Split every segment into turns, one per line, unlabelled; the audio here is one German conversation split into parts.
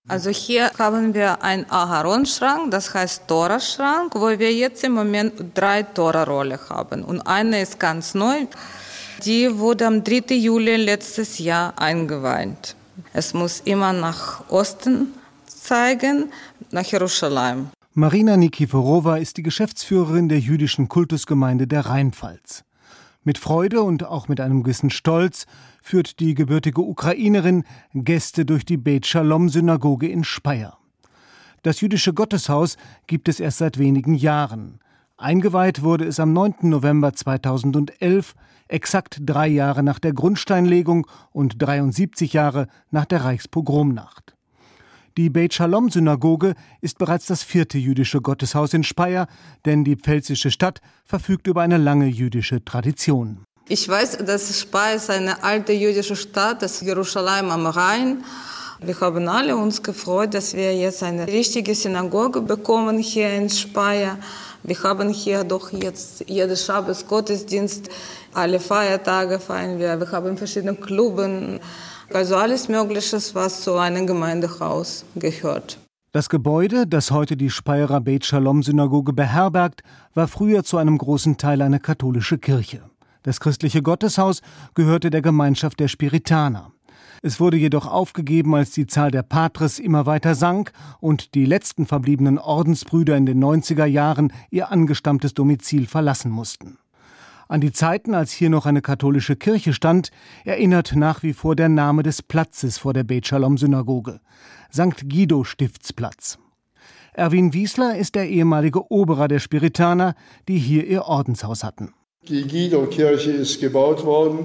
Also hier haben wir einen Aharon-Schrank, das heißt Tora-Schrank, wo wir jetzt im Moment 3 Tora-Rolle haben. Und eine ist ganz neu, die wurde am 3. Juli letztes Jahr eingeweiht. Es muss immer nach Osten zeigen, nach Jerusalem.
Marina Nikiforowa ist die Geschäftsführerin der jüdischen Kultusgemeinde der Rheinpfalz. Mit Freude und auch mit einem gewissen Stolz führt die gebürtige Ukrainerin Gäste durch die Beit Shalom-Synagoge in Speyer. Das jüdische Gotteshaus gibt es erst seit wenigen Jahren. Eingeweiht wurde es am 9. November 2011, exakt 3 Jahre nach der Grundsteinlegung und 73 Jahre nach der Reichspogromnacht. Die Beit Shalom-Synagoge ist bereits das 4. jüdische Gotteshaus in Speyer, denn die pfälzische Stadt verfügt über eine lange jüdische Tradition.
Ich weiß, dass Speyer ist eine alte jüdische Stadt, das ist Jerusalem am Rhein. Wir haben alle uns gefreut, dass wir jetzt eine richtige Synagoge bekommen hier in Speyer. Wir haben hier doch jetzt jeden Schabbos Gottesdienst, alle Feiertage feiern wir. Wir haben verschiedene Clubs. Also alles Mögliche, was zu einem Gemeindehaus gehört.
Das Gebäude, das heute die Speyerer Beit Shalom-Synagoge beherbergt, war früher zu einem großen Teil eine katholische Kirche. Das christliche Gotteshaus gehörte der Gemeinschaft der Spiritaner. Es wurde jedoch aufgegeben, als die Zahl der Patres immer weiter sank und die letzten verbliebenen Ordensbrüder in den 90er Jahren ihr angestammtes Domizil verlassen mussten. An die Zeiten, als hier noch eine katholische Kirche stand, erinnert nach wie vor der Name des Platzes vor der Beit Shalom-Synagoge, St. Guido-Stiftsplatz. Erwin Wiesler ist der ehemalige Oberer der Spiritaner, die hier ihr Ordenshaus hatten.
Die Guido-Kirche ist gebaut worden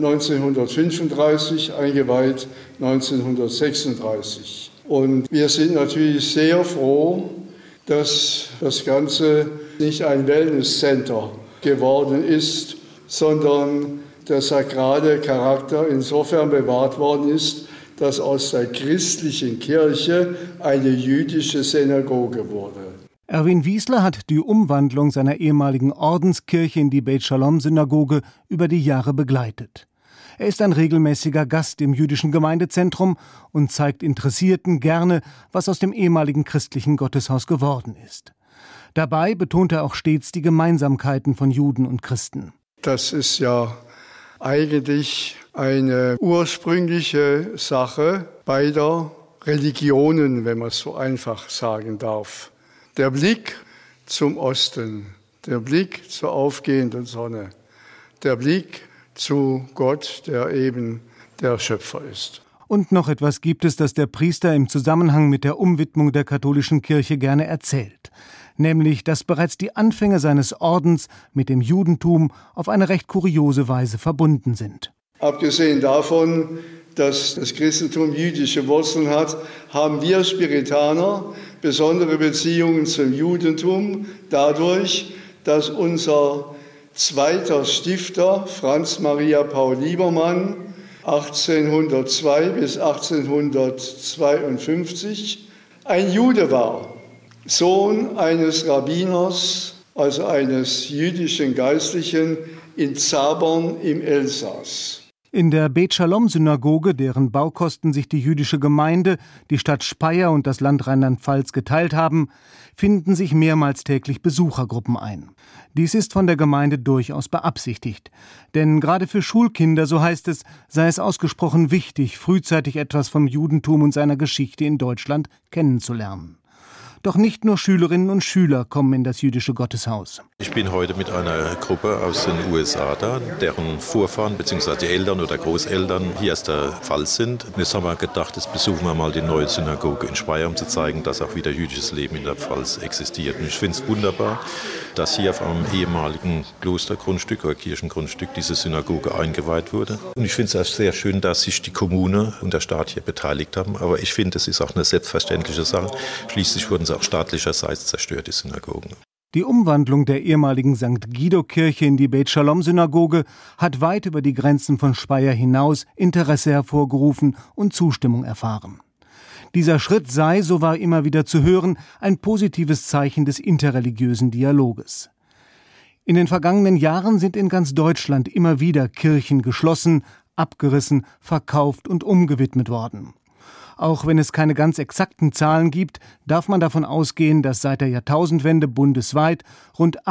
1935, eingeweiht 1936. Und wir sind natürlich sehr froh, dass das Ganze nicht ein Wellnesscenter geworden ist, sondern der sakrale Charakter insofern bewahrt worden ist, dass aus der christlichen Kirche eine jüdische Synagoge wurde.
Erwin Wiesler hat die Umwandlung seiner ehemaligen Ordenskirche in die Beit Shalom-Synagoge über die Jahre begleitet. Er ist ein regelmäßiger Gast im jüdischen Gemeindezentrum und zeigt Interessierten gerne, was aus dem ehemaligen christlichen Gotteshaus geworden ist. Dabei betont er auch stets die Gemeinsamkeiten von Juden und Christen.
Das ist ja eigentlich eine ursprüngliche Sache beider Religionen, wenn man es so einfach sagen darf. Der Blick zum Osten, der Blick zur aufgehenden Sonne, der Blick zu Gott, der eben der Schöpfer ist.
Und noch etwas gibt es, das der Priester im Zusammenhang mit der Umwidmung der katholischen Kirche gerne erzählt. Nämlich, dass bereits die Anfänge seines Ordens mit dem Judentum auf eine recht kuriose Weise verbunden sind.
Abgesehen davon, dass das Christentum jüdische Wurzeln hat, haben wir Spiritaner besondere Beziehungen zum Judentum dadurch, dass unser zweiter Stifter, Franz Maria Paul Liebermann, 1802 bis 1852 ein Jude war, Sohn eines Rabbiners, also eines jüdischen Geistlichen in Zabern im Elsass.
In der Beit Shalom-Synagoge, deren Baukosten sich die jüdische Gemeinde, die Stadt Speyer und das Land Rheinland-Pfalz geteilt haben, finden sich mehrmals täglich Besuchergruppen ein. Dies ist von der Gemeinde durchaus beabsichtigt. Denn gerade für Schulkinder, so heißt es, sei es ausgesprochen wichtig, frühzeitig etwas vom Judentum und seiner Geschichte in Deutschland kennenzulernen. Doch nicht nur Schülerinnen und Schüler kommen in das jüdische Gotteshaus.
Ich bin heute mit einer Gruppe aus den USA da, deren Vorfahren bzw. die Eltern oder Großeltern hier aus der Pfalz sind. Und jetzt haben wir gedacht, jetzt besuchen wir mal die neue Synagoge in Speyer, um zu zeigen, dass auch wieder jüdisches Leben in der Pfalz existiert. Und ich finde es wunderbar, dass hier auf einem ehemaligen Klostergrundstück oder Kirchengrundstück diese Synagoge eingeweiht wurde. Und ich finde es auch sehr schön, dass sich die Kommune und der Staat hier beteiligt haben. Aber ich finde, es ist auch eine selbstverständliche Sache. Schließlich wurden auch staatlicherseits zerstört, die Synagogen.
Die Umwandlung der ehemaligen St. Guido-Kirche in die Beit Shalom-Synagoge hat weit über die Grenzen von Speyer hinaus Interesse hervorgerufen und Zustimmung erfahren. Dieser Schritt sei, so war immer wieder zu hören, ein positives Zeichen des interreligiösen Dialoges. In den vergangenen Jahren sind in ganz Deutschland immer wieder Kirchen geschlossen, abgerissen, verkauft und umgewidmet worden. Auch wenn es keine ganz exakten Zahlen gibt, darf man davon ausgehen, dass seit der Jahrtausendwende bundesweit rund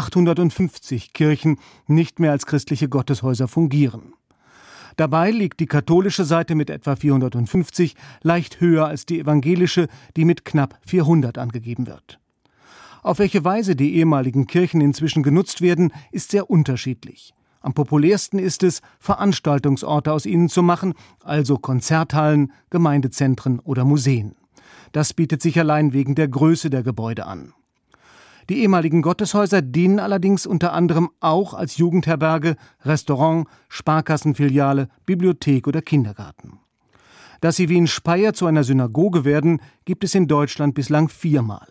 850 Kirchen nicht mehr als christliche Gotteshäuser fungieren. Dabei liegt die katholische Seite mit etwa 450 leicht höher als die evangelische, die mit knapp 400 angegeben wird. Auf welche Weise die ehemaligen Kirchen inzwischen genutzt werden, ist sehr unterschiedlich. Am populärsten ist es, Veranstaltungsorte aus ihnen zu machen, also Konzerthallen, Gemeindezentren oder Museen. Das bietet sich allein wegen der Größe der Gebäude an. Die ehemaligen Gotteshäuser dienen allerdings unter anderem auch als Jugendherberge, Restaurant, Sparkassenfiliale, Bibliothek oder Kindergarten. Dass sie wie in Speyer zu einer Synagoge werden, gibt es in Deutschland bislang 4-mal.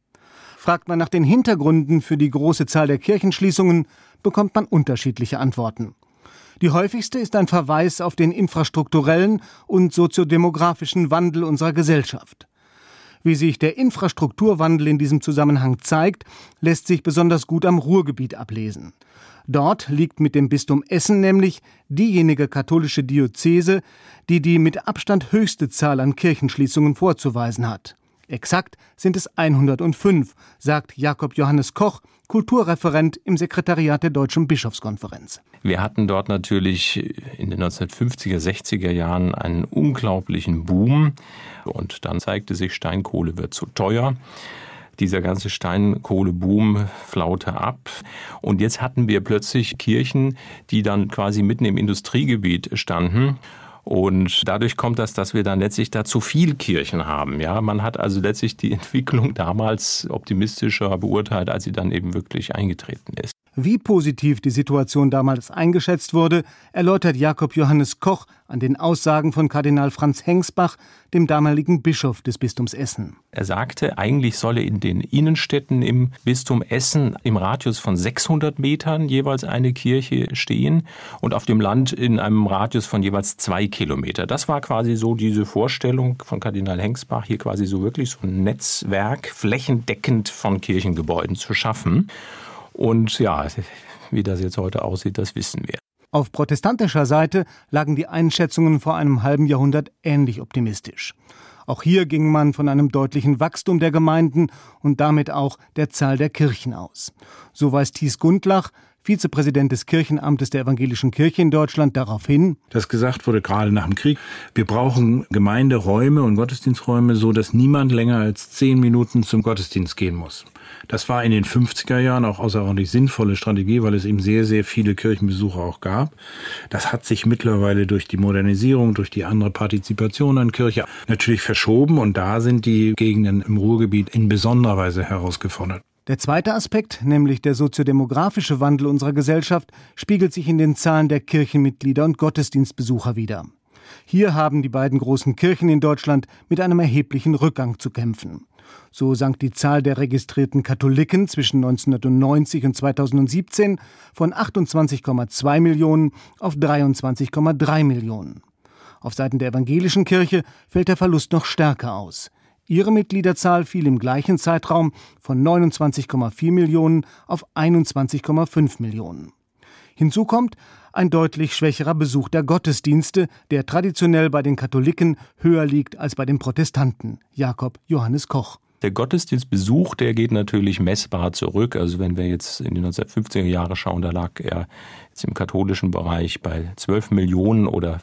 Fragt man nach den Hintergründen für die große Zahl der Kirchenschließungen, bekommt man unterschiedliche Antworten. Die häufigste ist ein Verweis auf den infrastrukturellen und soziodemografischen Wandel unserer Gesellschaft. Wie sich der Infrastrukturwandel in diesem Zusammenhang zeigt, lässt sich besonders gut am Ruhrgebiet ablesen. Dort liegt mit dem Bistum Essen nämlich diejenige katholische Diözese, die die mit Abstand höchste Zahl an Kirchenschließungen vorzuweisen hat. Exakt sind es 105, sagt Jakob Johannes Koch, Kulturreferent im Sekretariat der Deutschen Bischofskonferenz.
Wir hatten dort natürlich in den 1950er, 60er Jahren einen unglaublichen Boom. Und dann zeigte sich, Steinkohle wird zu teuer. Dieser ganze Steinkohleboom flaute ab. Und jetzt hatten wir plötzlich Kirchen, die dann quasi mitten im Industriegebiet standen. Und dadurch kommt das, dass wir dann letztlich da zu viel Kirchen haben. Ja, man hat also letztlich die Entwicklung damals optimistischer beurteilt, als sie dann eben wirklich eingetreten ist.
Wie positiv die Situation damals eingeschätzt wurde, erläutert Jakob Johannes Koch an den Aussagen von Kardinal Franz Hengsbach, dem damaligen Bischof des Bistums Essen.
Er sagte, eigentlich solle in den Innenstädten im Bistum Essen im Radius von 600 Metern jeweils eine Kirche stehen und auf dem Land in einem Radius von jeweils 2 Kilometer. Das war quasi so diese Vorstellung von Kardinal Hengsbach, hier quasi so wirklich so ein Netzwerk flächendeckend von Kirchengebäuden zu schaffen. Und ja, wie das jetzt heute aussieht, das wissen wir.
Auf protestantischer Seite lagen die Einschätzungen vor einem halben Jahrhundert ähnlich optimistisch. Auch hier ging man von einem deutlichen Wachstum der Gemeinden und damit auch der Zahl der Kirchen aus. So weist Thies Gundlach, Vizepräsident des Kirchenamtes der Evangelischen Kirche in Deutschland, darauf hin,
dass gesagt wurde, gerade nach dem Krieg, wir brauchen Gemeinderäume und Gottesdiensträume, so dass niemand länger als 10 Minuten zum Gottesdienst gehen muss. Das war in den 50er Jahren auch außerordentlich sinnvolle Strategie, weil es eben sehr, sehr viele Kirchenbesucher auch gab. Das hat sich mittlerweile durch die Modernisierung, durch die andere Partizipation an Kirche natürlich verschoben und da sind die Gegenden im Ruhrgebiet in besonderer Weise herausgefordert.
Der zweite Aspekt, nämlich der soziodemografische Wandel unserer Gesellschaft, spiegelt sich in den Zahlen der Kirchenmitglieder und Gottesdienstbesucher wider. Hier haben die beiden großen Kirchen in Deutschland mit einem erheblichen Rückgang zu kämpfen. So sank die Zahl der registrierten Katholiken zwischen 1990 und 2017 von 28,2 Millionen auf 23,3 Millionen. Auf Seiten der evangelischen Kirche fällt der Verlust noch stärker aus. Ihre Mitgliederzahl fiel im gleichen Zeitraum von 29,4 Millionen auf 21,5 Millionen. Hinzu kommt ein deutlich schwächerer Besuch der Gottesdienste, der traditionell bei den Katholiken höher liegt als bei den Protestanten. Jakob Johannes Koch.
Der Gottesdienstbesuch, der geht natürlich messbar zurück. Also wenn wir jetzt in die 1950er Jahre schauen, da lag er jetzt im katholischen Bereich bei 12 Millionen oder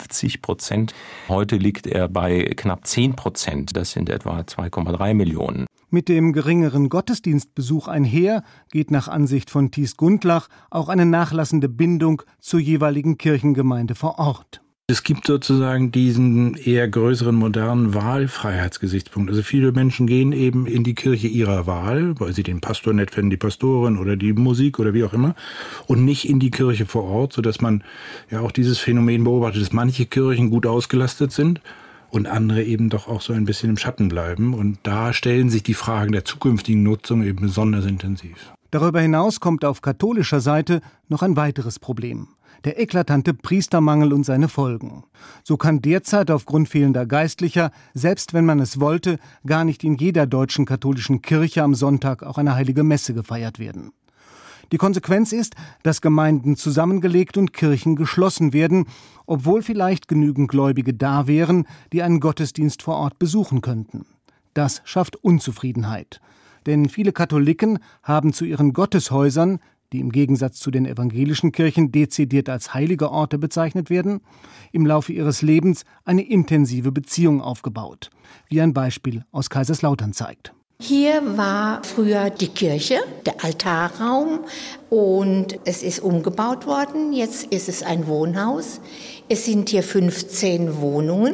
50%. Heute liegt er bei knapp 10%. Das sind etwa 2,3 Millionen.
Mit dem geringeren Gottesdienstbesuch einher geht nach Ansicht von Thies Gundlach auch eine nachlassende Bindung zur jeweiligen Kirchengemeinde vor Ort.
Es gibt sozusagen diesen eher größeren modernen Wahlfreiheitsgesichtspunkt. Also viele Menschen gehen eben in die Kirche ihrer Wahl, weil sie den Pastor nett finden, die Pastorin oder die Musik oder wie auch immer, und nicht in die Kirche vor Ort, sodass man ja auch dieses Phänomen beobachtet, dass manche Kirchen gut ausgelastet sind und andere eben doch auch so ein bisschen im Schatten bleiben. Und da stellen sich die Fragen der zukünftigen Nutzung eben besonders intensiv.
Darüber hinaus kommt auf katholischer Seite noch ein weiteres Problem: der eklatante Priestermangel und seine Folgen. So kann derzeit aufgrund fehlender Geistlicher, selbst wenn man es wollte, gar nicht in jeder deutschen katholischen Kirche am Sonntag auch eine heilige Messe gefeiert werden. Die Konsequenz ist, dass Gemeinden zusammengelegt und Kirchen geschlossen werden, obwohl vielleicht genügend Gläubige da wären, die einen Gottesdienst vor Ort besuchen könnten. Das schafft Unzufriedenheit. Denn viele Katholiken haben zu ihren Gotteshäusern, die im Gegensatz zu den evangelischen Kirchen dezidiert als heilige Orte bezeichnet werden, im Laufe ihres Lebens eine intensive Beziehung aufgebaut, wie ein Beispiel aus Kaiserslautern zeigt.
Hier war früher die Kirche, der Altarraum, und es ist umgebaut worden. Jetzt ist es ein Wohnhaus. Es sind hier 15 Wohnungen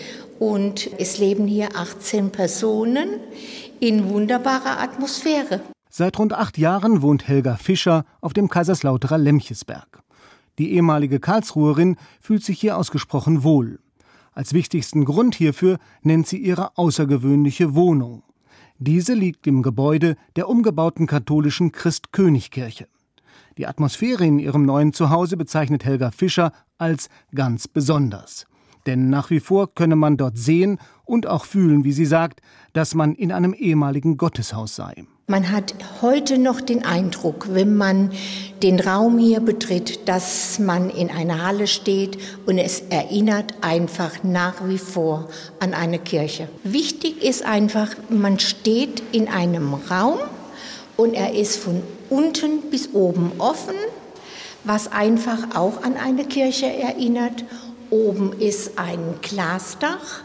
und es leben hier 18 Personen in wunderbarer Atmosphäre.
Seit rund 8 Jahren wohnt Helga Fischer auf dem Kaiserslauterer Lemchesberg. Die ehemalige Karlsruherin fühlt sich hier ausgesprochen wohl. Als wichtigsten Grund hierfür nennt sie ihre außergewöhnliche Wohnung. Diese liegt im Gebäude der umgebauten katholischen Christkönigkirche. Die Atmosphäre in ihrem neuen Zuhause bezeichnet Helga Fischer als ganz besonders. Denn nach wie vor könne man dort sehen und auch fühlen, wie sie sagt, dass man in einem ehemaligen Gotteshaus sei.
Man hat heute noch den Eindruck, wenn man den Raum hier betritt, dass man in einer Halle steht und es erinnert einfach nach wie vor an eine Kirche. Wichtig ist einfach, man steht in einem Raum und er ist von unten bis oben offen, was einfach auch an eine Kirche erinnert. Oben ist ein Glasdach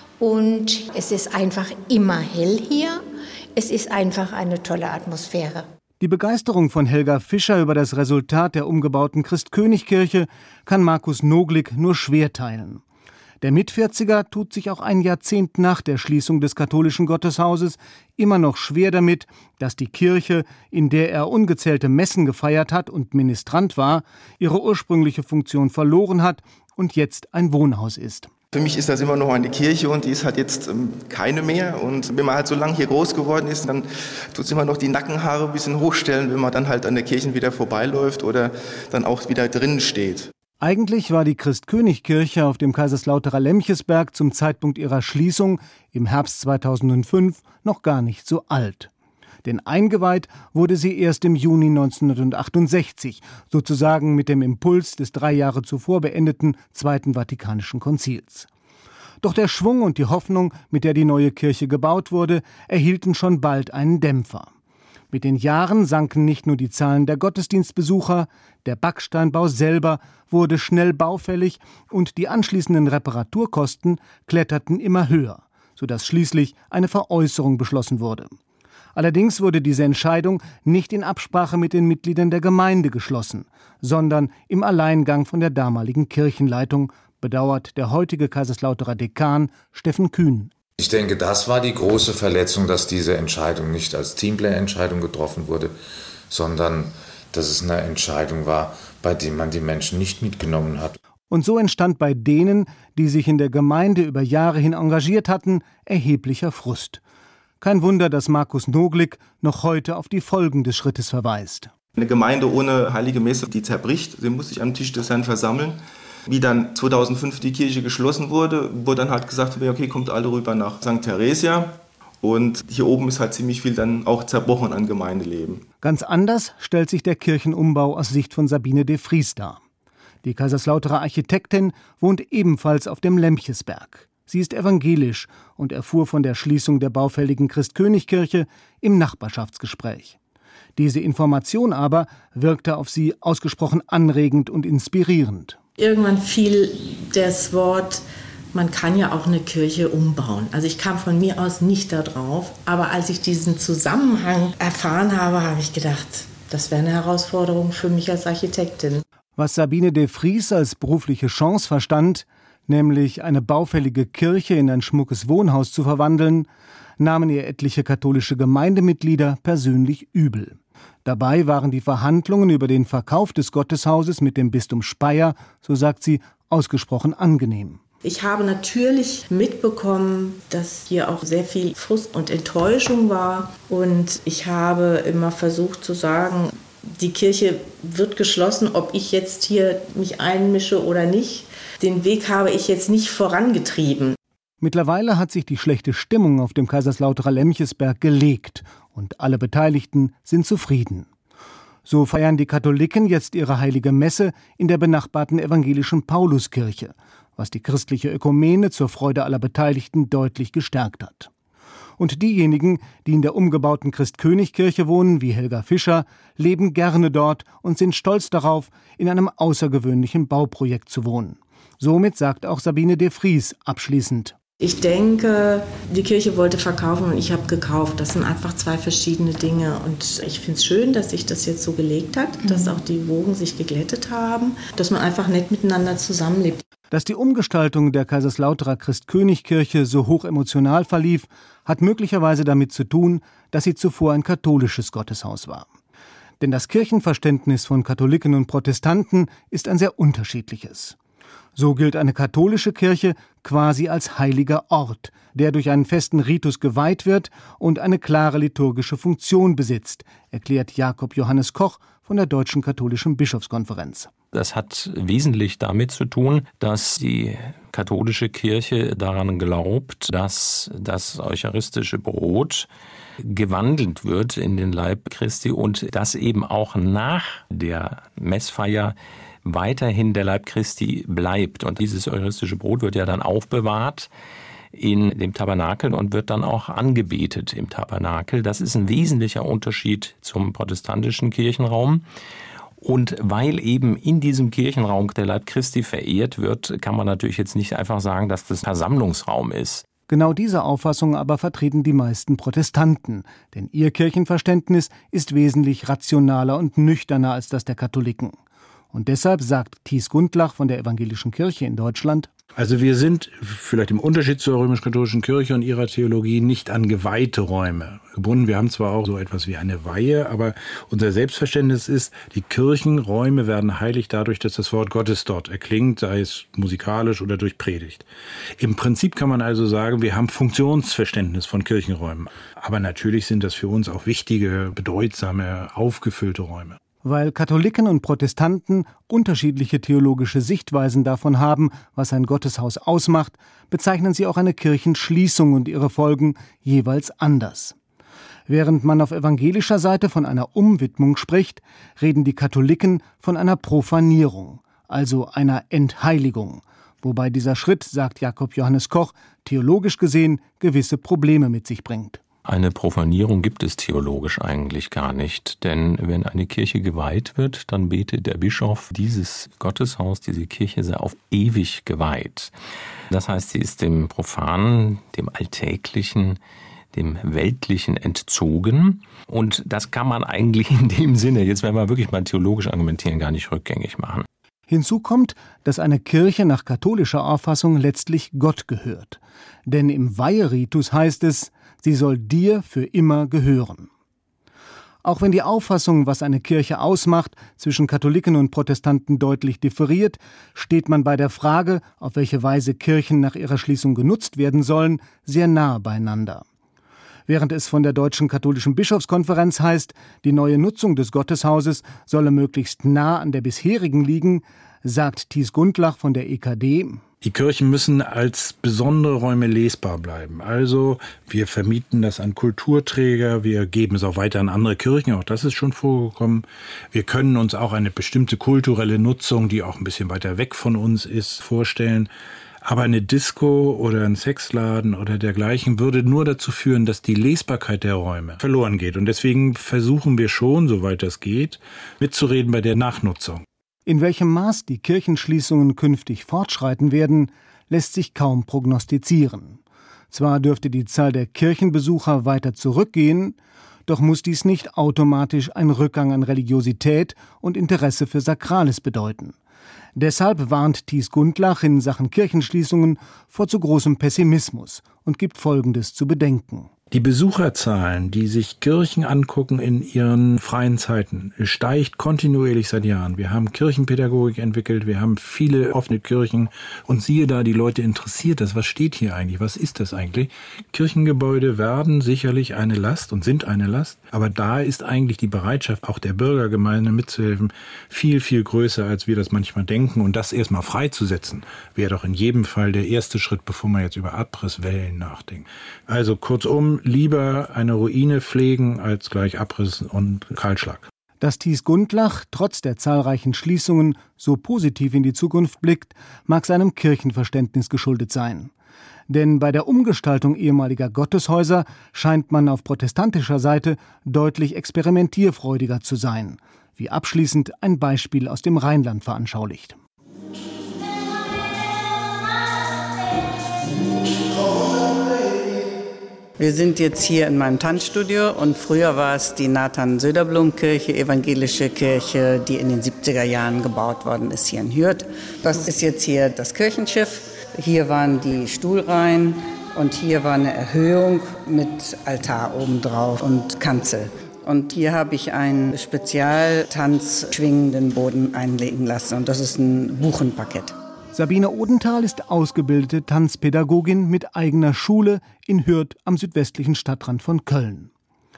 und es ist einfach immer hell hier. Es ist einfach eine tolle Atmosphäre.
Die Begeisterung von Helga Fischer über das Resultat der umgebauten Christkönigkirche kann Markus Noglik nur schwer teilen. Der Mit-40er tut sich auch ein Jahrzehnt nach der Schließung des katholischen Gotteshauses immer noch schwer damit, dass die Kirche, in der er ungezählte Messen gefeiert hat und Ministrant war, ihre ursprüngliche Funktion verloren hat und jetzt ein Wohnhaus ist.
Für mich ist das immer noch eine Kirche und die ist halt jetzt keine mehr. Und wenn man halt so lange hier groß geworden ist, dann tut es immer noch die Nackenhaare ein bisschen hochstellen, wenn man dann halt an der Kirche wieder vorbeiläuft oder dann auch wieder drinnen steht.
Eigentlich war die Christkönigkirche auf dem Kaiserslauterer Lemchesberg zum Zeitpunkt ihrer Schließung im Herbst 2005 noch gar nicht so alt. Denn eingeweiht wurde sie erst im Juni 1968, sozusagen mit dem Impuls des 3 Jahre zuvor beendeten Zweiten Vatikanischen Konzils. Doch der Schwung und die Hoffnung, mit der die neue Kirche gebaut wurde, erhielten schon bald einen Dämpfer. Mit den Jahren sanken nicht nur die Zahlen der Gottesdienstbesucher, der Backsteinbau selber wurde schnell baufällig und die anschließenden Reparaturkosten kletterten immer höher, sodass schließlich eine Veräußerung beschlossen wurde. Allerdings wurde diese Entscheidung nicht in Absprache mit den Mitgliedern der Gemeinde geschlossen, sondern im Alleingang von der damaligen Kirchenleitung, bedauert der heutige Kaiserslauterer Dekan Steffen Kühn.
Ich denke, das war die große Verletzung, dass diese Entscheidung nicht als Teamplay-Entscheidung getroffen wurde, sondern dass es eine Entscheidung war, bei der man die Menschen nicht mitgenommen hat.
Und so entstand bei denen, die sich in der Gemeinde über Jahre hin engagiert hatten, erheblicher Frust. Kein Wunder, dass Markus Noglik noch heute auf die Folgen des Schrittes verweist.
Eine Gemeinde ohne heilige Messe, die zerbricht. Sie muss sich am Tisch des Herrn versammeln. Wie dann 2005 die Kirche geschlossen wurde, wurde dann halt gesagt, okay, kommt alle rüber nach St. Theresia. Und hier oben ist halt ziemlich viel dann auch zerbrochen an Gemeindeleben.
Ganz anders stellt sich der Kirchenumbau aus Sicht von Sabine de Vries dar. Die Kaiserslauterer Architektin wohnt ebenfalls auf dem Lemchesberg. Sie ist evangelisch und erfuhr von der Schließung der baufälligen Christkönigkirche im Nachbarschaftsgespräch. Diese Information aber wirkte auf sie ausgesprochen anregend und inspirierend.
Irgendwann fiel das Wort, man kann ja auch eine Kirche umbauen. Also ich kam von mir aus nicht da drauf, aber als ich diesen Zusammenhang erfahren habe, habe ich gedacht, das wäre eine Herausforderung für mich als Architektin.
Was Sabine de Vries als berufliche Chance verstand, nämlich eine baufällige Kirche in ein schmuckes Wohnhaus zu verwandeln, nahmen ihr etliche katholische Gemeindemitglieder persönlich übel. Dabei waren die Verhandlungen über den Verkauf des Gotteshauses mit dem Bistum Speyer, so sagt sie, ausgesprochen angenehm.
Ich habe natürlich mitbekommen, dass hier auch sehr viel Frust und Enttäuschung war. Und ich habe immer versucht zu sagen, die Kirche wird geschlossen, ob ich jetzt hier mich einmische oder nicht. Den Weg habe ich jetzt nicht vorangetrieben.
Mittlerweile hat sich die schlechte Stimmung auf dem Kaiserslauterer Lemchesberg gelegt und alle Beteiligten sind zufrieden. So feiern die Katholiken jetzt ihre heilige Messe in der benachbarten evangelischen Pauluskirche, was die christliche Ökumene zur Freude aller Beteiligten deutlich gestärkt hat. Und diejenigen, die in der umgebauten Christkönigkirche wohnen, wie Helga Fischer, leben gerne dort und sind stolz darauf, in einem außergewöhnlichen Bauprojekt zu wohnen. Somit sagt auch Sabine de Vries abschließend:
Ich denke, die Kirche wollte verkaufen und ich habe gekauft. Das sind einfach zwei verschiedene Dinge. Und ich finde es schön, dass sich das jetzt so gelegt hat, dass auch die Wogen sich geglättet haben, dass man einfach nett miteinander zusammenlebt.
Dass die Umgestaltung der Kaiserslauterer Christkönigkirche so hoch emotional verlief, hat möglicherweise damit zu tun, dass sie zuvor ein katholisches Gotteshaus war. Denn das Kirchenverständnis von Katholiken und Protestanten ist ein sehr unterschiedliches. So gilt eine katholische Kirche quasi als heiliger Ort, der durch einen festen Ritus geweiht wird und eine klare liturgische Funktion besitzt, erklärt Jakob Johannes Koch von der Deutschen Katholischen Bischofskonferenz.
Das hat wesentlich damit zu tun, dass die katholische Kirche daran glaubt, dass das eucharistische Brot gewandelt wird in den Leib Christi und dass eben auch nach der Messfeier weiterhin der Leib Christi bleibt. Und dieses eucharistische Brot wird ja dann aufbewahrt in dem Tabernakel und wird dann auch angebetet im Tabernakel. Das ist ein wesentlicher Unterschied zum protestantischen Kirchenraum. Und weil eben in diesem Kirchenraum der Leib Christi verehrt wird, kann man natürlich jetzt nicht einfach sagen, dass das Versammlungsraum ist.
Genau diese Auffassung aber vertreten die meisten Protestanten, denn ihr Kirchenverständnis ist wesentlich rationaler und nüchterner als das der Katholiken. Und deshalb sagt Thies Gundlach von der Evangelischen Kirche in Deutschland:
Also wir sind vielleicht im Unterschied zur römisch-katholischen Kirche und ihrer Theologie nicht an geweihte Räume gebunden. Wir haben zwar auch so etwas wie eine Weihe, aber unser Selbstverständnis ist, die Kirchenräume werden heilig dadurch, dass das Wort Gottes dort erklingt, sei es musikalisch oder durch Predigt. Im Prinzip kann man also sagen, wir haben Funktionsverständnis von Kirchenräumen. Aber natürlich sind das für uns auch wichtige, bedeutsame, aufgefüllte Räume.
Weil Katholiken und Protestanten unterschiedliche theologische Sichtweisen davon haben, was ein Gotteshaus ausmacht, bezeichnen sie auch eine Kirchenschließung und ihre Folgen jeweils anders. Während man auf evangelischer Seite von einer Umwidmung spricht, reden die Katholiken von einer Profanierung, also einer Entheiligung, wobei dieser Schritt, sagt Jakob Johannes Koch, theologisch gesehen gewisse Probleme mit sich bringt.
Eine Profanierung gibt es theologisch eigentlich gar nicht, denn wenn eine Kirche geweiht wird, dann betet der Bischof, dieses Gotteshaus, diese Kirche sei auf ewig geweiht. Das heißt, sie ist dem Profanen, dem Alltäglichen, dem Weltlichen entzogen und das kann man eigentlich in dem Sinne, jetzt wenn wir wirklich mal theologisch argumentieren, gar nicht rückgängig machen.
Hinzu kommt, dass eine Kirche nach katholischer Auffassung letztlich Gott gehört. Denn im Weiheritus heißt es: Sie soll dir für immer gehören. Auch wenn die Auffassung, was eine Kirche ausmacht, zwischen Katholiken und Protestanten deutlich differiert, steht man bei der Frage, auf welche Weise Kirchen nach ihrer Schließung genutzt werden sollen, sehr nah beieinander. Während es von der Deutschen Katholischen Bischofskonferenz heißt, die neue Nutzung des Gotteshauses solle möglichst nah an der bisherigen liegen, sagt Thies Gundlach von der EKD:
Die Kirchen müssen als besondere Räume lesbar bleiben. Also wir vermieten das an Kulturträger, wir geben es auch weiter an andere Kirchen, auch das ist schon vorgekommen. Wir können uns auch eine bestimmte kulturelle Nutzung, die auch ein bisschen weiter weg von uns ist, vorstellen. Aber eine Disco oder ein Sexladen oder dergleichen würde nur dazu führen, dass die Lesbarkeit der Räume verloren geht. Und deswegen versuchen wir schon, soweit das geht, mitzureden bei der Nachnutzung.
In welchem Maß die Kirchenschließungen künftig fortschreiten werden, lässt sich kaum prognostizieren. Zwar dürfte die Zahl der Kirchenbesucher weiter zurückgehen, doch muss dies nicht automatisch einen Rückgang an Religiosität und Interesse für Sakrales bedeuten. Deshalb warnt Thies Gundlach in Sachen Kirchenschließungen vor zu großem Pessimismus und gibt Folgendes zu bedenken.
Die Besucherzahlen, die sich Kirchen angucken in ihren freien Zeiten, steigt kontinuierlich seit Jahren. Wir haben Kirchenpädagogik entwickelt, wir haben viele offene Kirchen und siehe da, die Leute interessiert das. Was steht hier eigentlich? Was ist das eigentlich? Kirchengebäude werden sicherlich eine Last und sind eine Last, aber da ist eigentlich die Bereitschaft auch der Bürgergemeinde mitzuhelfen viel, viel größer, als wir das manchmal denken. Und das erstmal freizusetzen, wäre doch in jedem Fall der erste Schritt, bevor man jetzt über Abrisswellen nachdenkt. Also kurzum, lieber eine Ruine pflegen als gleich Abriss und Kahlschlag.
Dass Thies Gundlach trotz der zahlreichen Schließungen so positiv in die Zukunft blickt, mag seinem Kirchenverständnis geschuldet sein. Denn bei der Umgestaltung ehemaliger Gotteshäuser scheint man auf protestantischer Seite deutlich experimentierfreudiger zu sein, wie abschließend ein Beispiel aus dem Rheinland veranschaulicht.
Wir sind jetzt hier in meinem Tanzstudio und früher war es die Nathan-Söderblum-Kirche, evangelische Kirche, die in den 70er Jahren gebaut worden ist hier in Hürth. Das ist jetzt hier das Kirchenschiff. Hier waren die Stuhlreihen und hier war eine Erhöhung mit Altar obendrauf und Kanzel. Und hier habe ich einen Spezialtanz schwingenden Boden einlegen lassen und das ist ein Buchenparkett.
Sabine Odenthal ist ausgebildete Tanzpädagogin mit eigener Schule in Hürth am südwestlichen Stadtrand von Köln.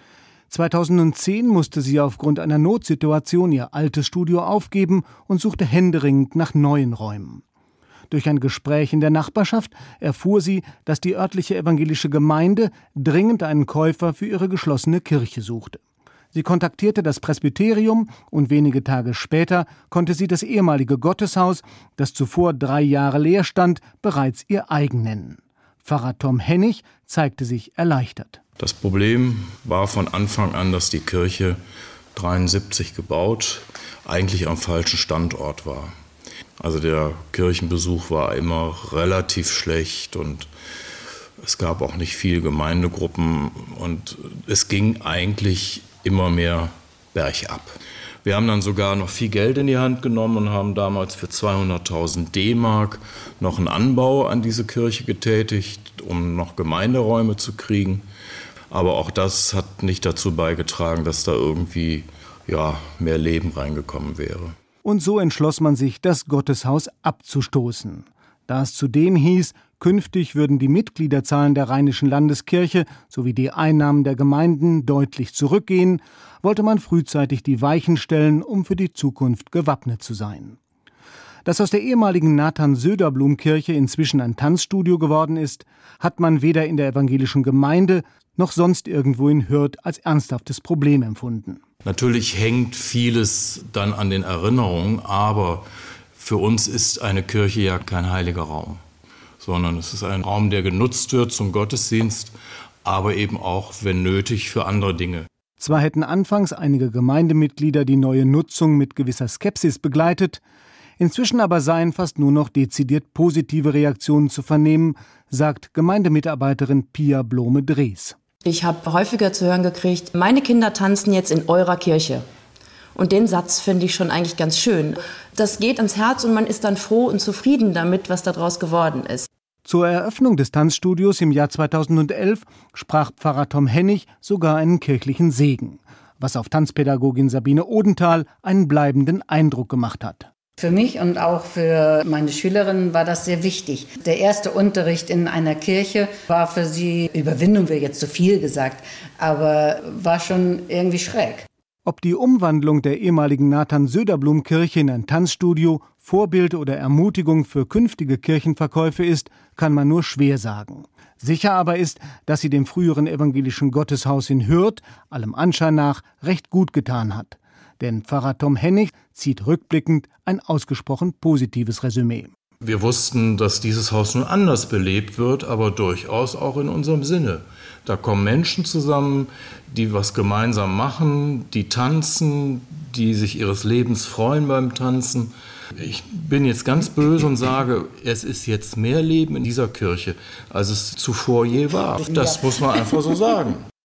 2010 musste sie aufgrund einer Notsituation ihr altes Studio aufgeben und suchte händeringend nach neuen Räumen. Durch ein Gespräch in der Nachbarschaft erfuhr sie, dass die örtliche evangelische Gemeinde dringend einen Käufer für ihre geschlossene Kirche suchte. Sie kontaktierte das Presbyterium und wenige Tage später konnte sie das ehemalige Gotteshaus, das zuvor 3 Jahre leer stand, bereits ihr eigen nennen. Pfarrer Tom Hennig zeigte sich erleichtert.
Das Problem war von Anfang an, dass die Kirche 1973 gebaut, eigentlich am falschen Standort war. Also der Kirchenbesuch war immer relativ schlecht und es gab auch nicht viele Gemeindegruppen und es ging eigentlich immer mehr bergab. Wir haben dann sogar noch viel Geld in die Hand genommen und haben damals für 200.000 D-Mark noch einen Anbau an diese Kirche getätigt, um noch Gemeinderäume zu kriegen. Aber auch das hat nicht dazu beigetragen, dass da irgendwie mehr Leben reingekommen wäre.
Und so entschloss man sich, das Gotteshaus abzustoßen. Da es zudem hieß, künftig würden die Mitgliederzahlen der Rheinischen Landeskirche sowie die Einnahmen der Gemeinden deutlich zurückgehen, wollte man frühzeitig die Weichen stellen, um für die Zukunft gewappnet zu sein. Dass aus der ehemaligen Nathan-Söderblum-Kirche inzwischen ein Tanzstudio geworden ist, hat man weder in der evangelischen Gemeinde noch sonst irgendwo in Hürth als ernsthaftes Problem empfunden.
Natürlich hängt vieles dann an den Erinnerungen, aber für uns ist eine Kirche ja kein heiliger Raum, sondern es ist ein Raum, der genutzt wird zum Gottesdienst, aber eben auch, wenn nötig, für andere Dinge.
Zwar hätten anfangs einige Gemeindemitglieder die neue Nutzung mit gewisser Skepsis begleitet, inzwischen aber seien fast nur noch dezidiert positive Reaktionen zu vernehmen, sagt Gemeindemitarbeiterin Pia Blome-Drees.
Ich habe häufiger zu hören gekriegt, meine Kinder tanzen jetzt in eurer Kirche. Und den Satz finde ich schon eigentlich ganz schön. Das geht ans Herz und man ist dann froh und zufrieden damit, was daraus geworden ist.
Zur Eröffnung des Tanzstudios im Jahr 2011 sprach Pfarrer Tom Hennig sogar einen kirchlichen Segen, was auf Tanzpädagogin Sabine Odenthal einen bleibenden Eindruck gemacht hat.
Für mich und auch für meine Schülerinnen war das sehr wichtig. Der erste Unterricht in einer Kirche war für sie, Überwindung wäre jetzt zu viel gesagt, aber war schon irgendwie schräg.
Ob die Umwandlung der ehemaligen Nathan-Söderblum-Kirche in ein Tanzstudio Vorbild oder Ermutigung für künftige Kirchenverkäufe ist, kann man nur schwer sagen. Sicher aber ist, dass sie dem früheren evangelischen Gotteshaus in Hürth, allem Anschein nach, recht gut getan hat. Denn Pfarrer Tom Hennig zieht rückblickend ein ausgesprochen positives Resümee.
Wir wussten, dass dieses Haus nun anders belebt wird, aber durchaus auch in unserem Sinne. Da kommen Menschen zusammen, die was gemeinsam machen, die tanzen, die sich ihres Lebens freuen beim Tanzen. Ich bin jetzt ganz böse und sage, es ist jetzt mehr Leben in dieser Kirche, als es zuvor je war. Das muss man einfach so sagen.